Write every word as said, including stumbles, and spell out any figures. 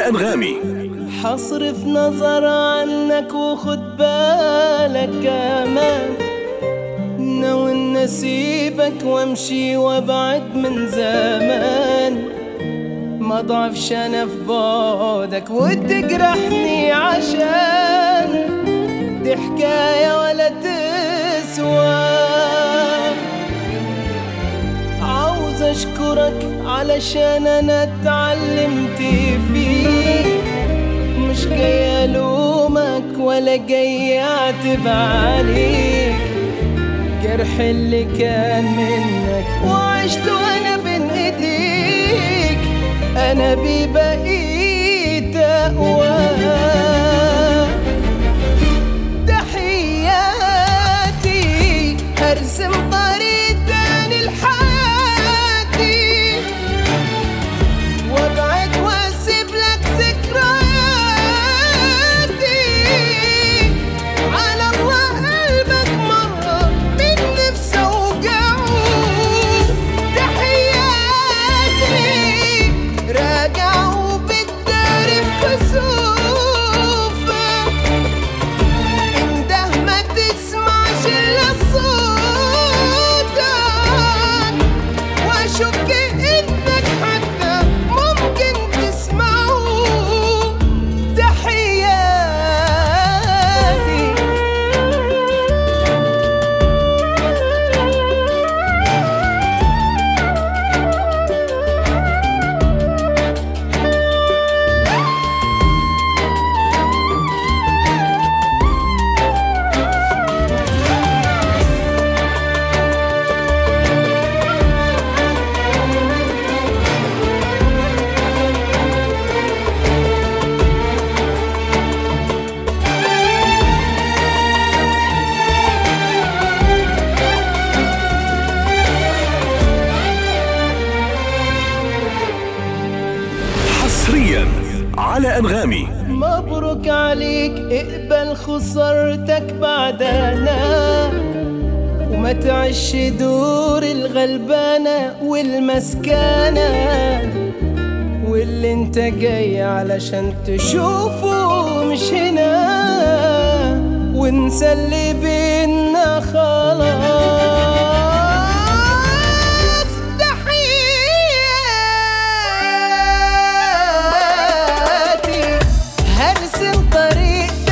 على أنغامي. حصرف نظر عنك وخد بالك كمان، ناوي نسيبك وامشي وابعد من زمان. ما ضعفش انا في بعدك وتجرحني عشان دي حكاية ولا تسوى. عاوز اشكرك علشان انا اتعلمت فيك، مش جاي الومك ولا جاي اعتب عليك. جرح اللي كان منك وعشت وانا بين ايديك، انا ببقيت اقوى. تحياتي هرسم طريق تاني لحياتي، وابعد واسيب لك ذكرياتي. على الله قلبك مرة من نفسه وجعه. تحياتي راجع وبتداري في كسوفك، انده ما تسمعش الا صوتك، واشك انك حتى ممكن تسمعه. تحياتي حصريا على أنغامي. مبروك عليك، اقبل خسارتك بعدنا، وما تعيش دور الغلبانة والمسكانة. واللي انت جاي علشان تشوفه مش هنا، وانسى اللي بينا خلاص. تحياتي هرسم طريق